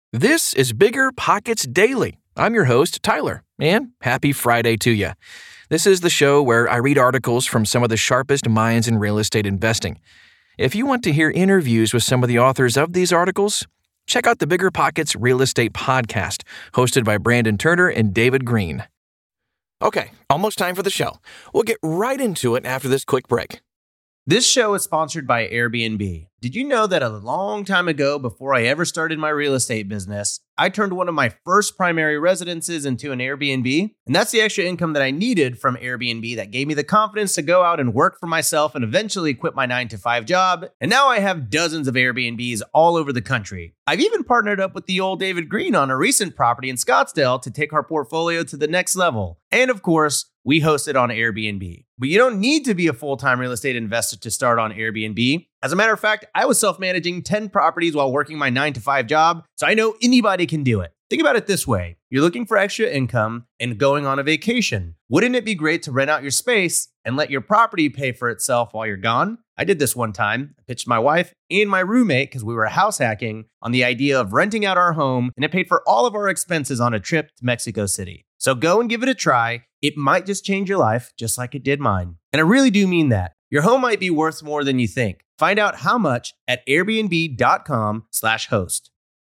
This is Bigger Pockets Daily. I'm your host, Tyler, and happy Friday to you. This is the show where I read articles from some of the sharpest minds in real estate investing. If you want to hear interviews with some of the authors of these articles, check out the Bigger Pockets Real Estate Podcast, hosted by Brandon Turner and David Green. Okay, almost time for the show. We'll get right into it after this quick break. This show is sponsored by Airbnb. Did you know that a long time ago, before I ever started my real estate business, I turned one of my first primary residences into an Airbnb? And that's the extra income that I needed from Airbnb that gave me the confidence to go out and work for myself and eventually quit my 9-to-5 job. And now I have dozens of Airbnbs all over the country. I've even partnered up with the old David Green on a recent property in Scottsdale to take our portfolio to the next level. And of course, we host it on Airbnb. But you don't need to be a full-time real estate investor to start on Airbnb. As a matter of fact, I was self-managing 10 properties while working my 9-to-5 job, so I know anybody can do it. Think about it this way. You're looking for extra income and going on a vacation. Wouldn't it be great to rent out your space and let your property pay for itself while you're gone? I did this one time. I pitched my wife and my roommate, because we were house hacking, on the idea of renting out our home, and it paid for all of our expenses on a trip to Mexico City. So go and give it a try. It might just change your life, just like it did mine. And I really do mean that. Your home might be worth more than you think. Find out how much at airbnb.com/host.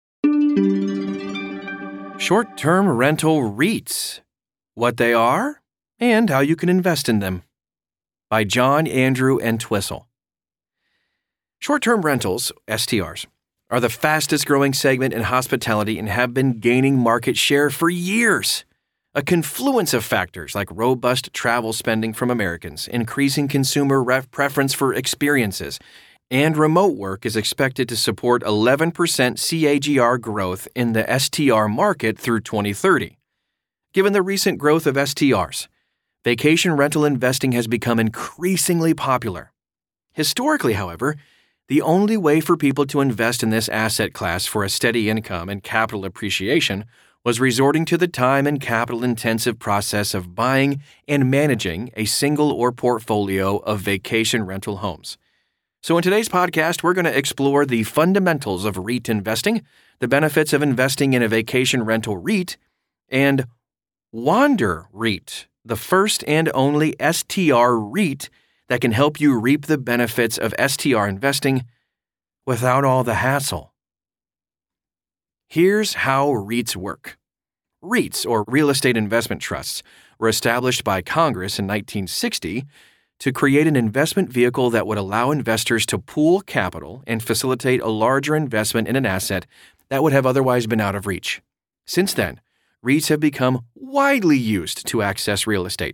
Short-term rental REITs. What they are and how you can invest in them. By John, Andrew, Entwistle. Short-term rentals, STRs, are the fastest growing segment in hospitality and have been gaining market share for years. A confluence of factors like robust travel spending from Americans, increasing consumer preference for experiences, and remote work is expected to support 11% CAGR growth in the STR market through 2030. Given the recent growth of STRs, vacation rental investing has become increasingly popular. Historically, however, the only way for people to invest in this asset class for a steady income and capital appreciation was resorting to the time and capital-intensive process of buying and managing a single or portfolio of vacation rental homes. So in today's podcast, we're going to explore the fundamentals of REIT investing, the benefits of investing in a vacation rental REIT, and Wander REIT, the first and only STR REIT that can help you reap the benefits of STR investing without all the hassle. Here's how REITs work. REITs, or real estate investment trusts, were established by Congress in 1960 to create an investment vehicle that would allow investors to pool capital and facilitate a larger investment in an asset that would have otherwise been out of reach. Since then, REITs have become widely used to access real estate.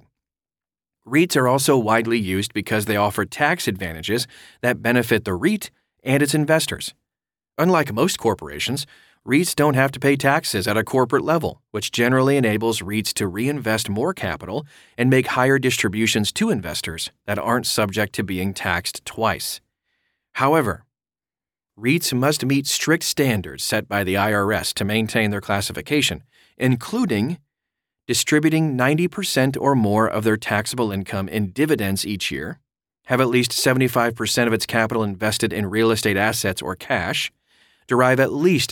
REITs are also widely used because they offer tax advantages that benefit the REIT and its investors. Unlike most corporations, REITs don't have to pay taxes at a corporate level, which generally enables REITs to reinvest more capital and make higher distributions to investors that aren't subject to being taxed twice. However, REITs must meet strict standards set by the IRS to maintain their classification, including distributing 90% or more of their taxable income in dividends each year, have at least 75% of its capital invested in real estate assets or cash, derive at least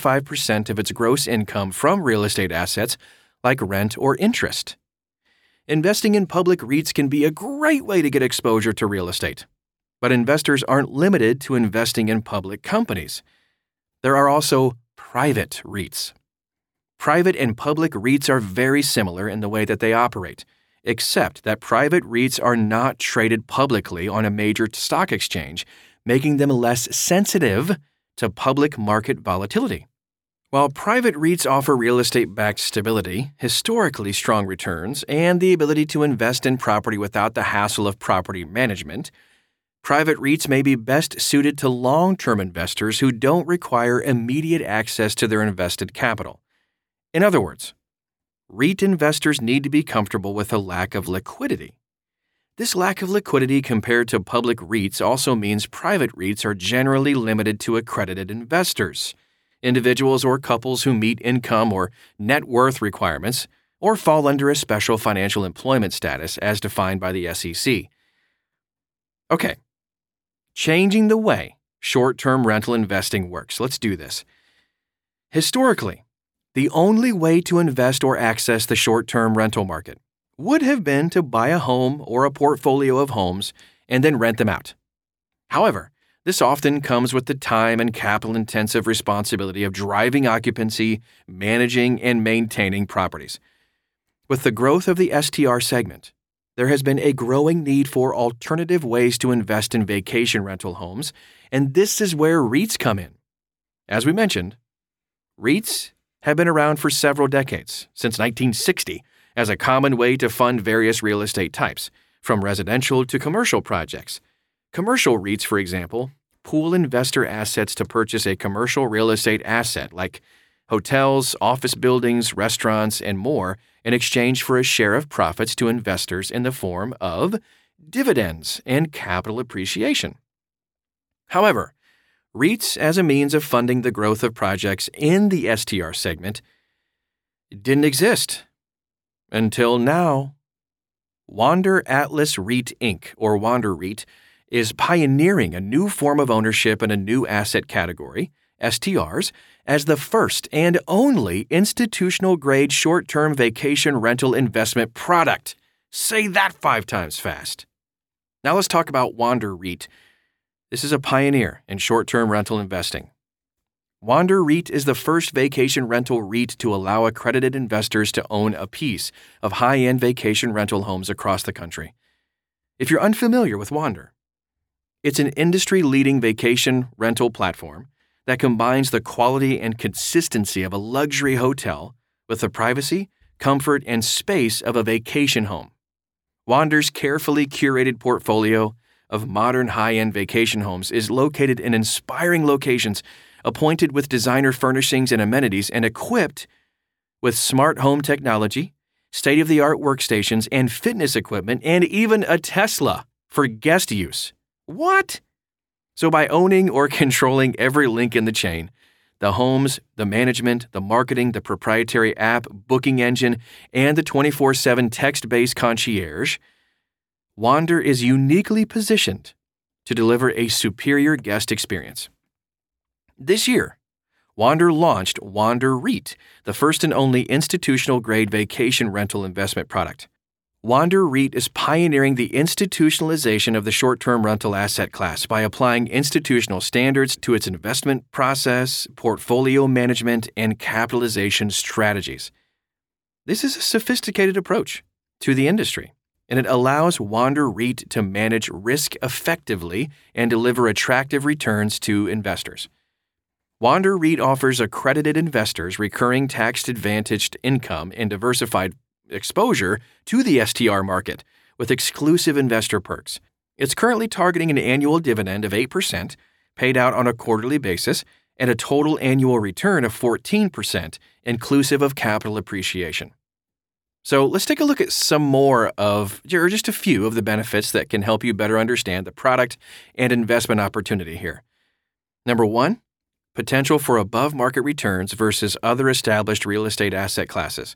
75% of its gross income from real estate assets like rent or interest. Investing in public REITs can be a great way to get exposure to real estate, but investors aren't limited to investing in public companies. There are also private REITs. Private and public REITs are very similar in the way that they operate, except that private REITs are not traded publicly on a major stock exchange, making them less sensitive to public market volatility. While private REITs offer real estate-backed stability, historically strong returns, and the ability to invest in property without the hassle of property management, private REITs may be best suited to long-term investors who don't require immediate access to their invested capital. In other words, REIT investors need to be comfortable with a lack of liquidity. This lack of liquidity compared to public REITs also means private REITs are generally limited to accredited investors, individuals or couples who meet income or net worth requirements or fall under a special financial employment status as defined by the SEC. Okay, changing the way short-term rental investing works. Let's do this. Historically, the only way to invest or access the short-term rental market would have been to buy a home or a portfolio of homes and then rent them out. However, this often comes with the time and capital-intensive responsibility of driving occupancy, managing, and maintaining properties. With the growth of the STR segment, there has been a growing need for alternative ways to invest in vacation rental homes, and this is where REITs come in. As we mentioned, REITs have been around for several decades, since 1960, as a common way to fund various real estate types, from residential to commercial projects. Commercial REITs, for example, pool investor assets to purchase a commercial real estate asset like hotels, office buildings, restaurants, and more in exchange for a share of profits to investors in the form of dividends and capital appreciation. However, REITs as a means of funding the growth of projects in the STR segment didn't exist until now. Wander Atlas REIT Inc., or Wander REIT, is pioneering a new form of ownership in a new asset category, STRs, as the first and only institutional-grade short-term vacation rental investment product. Say that 5 times fast. Now let's talk about Wander REIT. This is a pioneer in short-term rental investing. Wander REIT is the first vacation rental REIT to allow accredited investors to own a piece of high-end vacation rental homes across the country. If you're unfamiliar with Wander, it's an industry-leading vacation rental platform that combines the quality and consistency of a luxury hotel with the privacy, comfort, and space of a vacation home. Wander's carefully curated portfolio of modern high-end vacation homes is located in inspiring locations, appointed with designer furnishings and amenities, and equipped with smart home technology, state-of-the-art workstations and fitness equipment, and even a Tesla for guest use. What? So by owning or controlling every link in the chain, the homes, the management, the marketing, the proprietary app, booking engine, and the 24/7 text-based concierge, Wander is uniquely positioned to deliver a superior guest experience. This year, Wander launched Wander REIT, the first and only institutional-grade vacation rental investment product. Wander REIT is pioneering the institutionalization of the short-term rental asset class by applying institutional standards to its investment process, portfolio management, and capitalization strategies. This is a sophisticated approach to the industry, and it allows Wander REIT to manage risk effectively and deliver attractive returns to investors. Wander REIT offers accredited investors recurring tax-advantaged income and diversified exposure to the STR market with exclusive investor perks. It's currently targeting an annual dividend of 8%, paid out on a quarterly basis, and a total annual return of 14%, inclusive of capital appreciation. So let's take a look at some more of, or just a few of the benefits that can help you better understand the product and investment opportunity here. Number 1, potential for above-market returns versus other established real estate asset classes.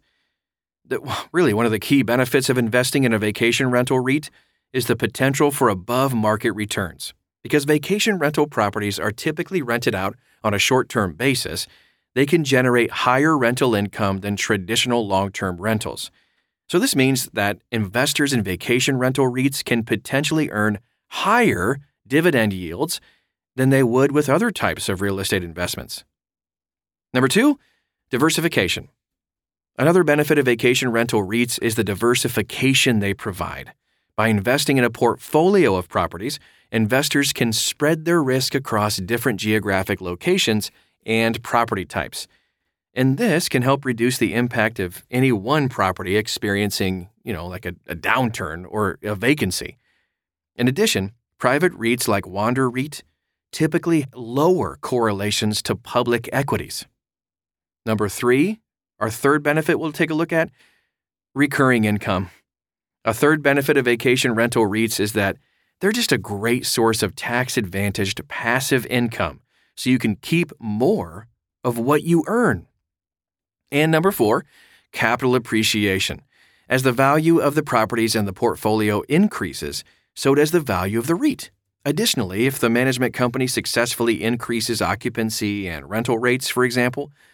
Really, one of the key benefits of investing in a vacation rental REIT is the potential for above-market returns. Because vacation rental properties are typically rented out on a short-term basis, they can generate higher rental income than traditional long-term rentals. So this means that investors in vacation rental REITs can potentially earn higher dividend yields than they would with other types of real estate investments. Number 2, diversification. Another benefit of vacation rental REITs is the diversification they provide. By investing in a portfolio of properties, investors can spread their risk across different geographic locations and property types. And this can help reduce the impact of any one property experiencing, like a downturn or a vacancy. In addition, private REITs like Wander REIT typically lower correlations to public equities. Number 3, our third benefit we'll take a look at, recurring income. A third benefit of vacation rental REITs is that they're just a great source of tax-advantaged passive income, so you can keep more of what you earn. And number 4, capital appreciation. As the value of the properties and the portfolio increases, so does the value of the REIT. Additionally, if the management company successfully increases occupancy and rental rates, for example,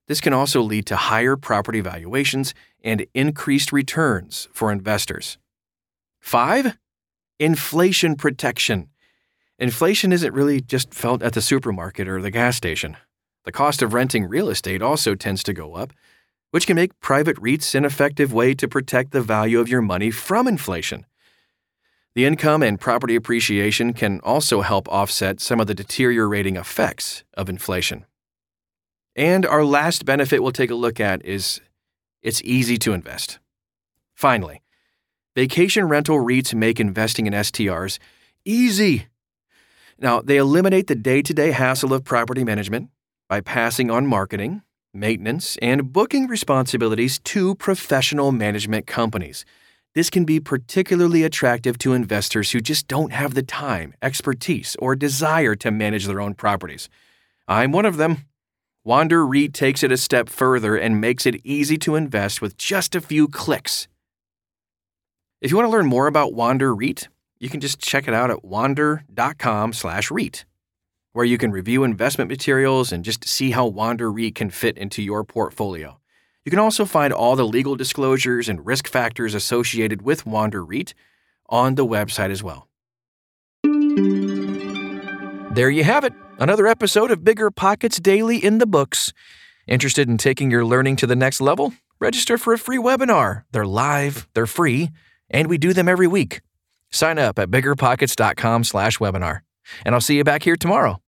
This can also lead to higher property valuations and increased returns for investors. 5. Inflation protection. Inflation isn't really just felt at the supermarket or the gas station. The cost of renting real estate also tends to go up, which can make private REITs an effective way to protect the value of your money from inflation. The income and property appreciation can also help offset some of the deteriorating effects of inflation. And our last benefit we'll take a look at is it's easy to invest. Finally, vacation rental REITs make investing in STRs easy. Now, they eliminate the day-to-day hassle of property management by passing on marketing, maintenance, and booking responsibilities to professional management companies. This can be particularly attractive to investors who just don't have the time, expertise, or desire to manage their own properties. I'm one of them. Wander REIT takes it a step further and makes it easy to invest with just a few clicks. If you want to learn more about Wander REIT, you can just check it out at wander.com/REIT, where you can review investment materials and just see how Wander REIT can fit into your portfolio. You can also find all the legal disclosures and risk factors associated with Wander REIT on the website as well. There you have it, another episode of Bigger Pockets Daily in the books. Interested in taking your learning to the next level? Register for a free webinar. They're live, they're free, and we do them every week. Sign up at biggerpockets.com/webinar. And I'll see you back here tomorrow.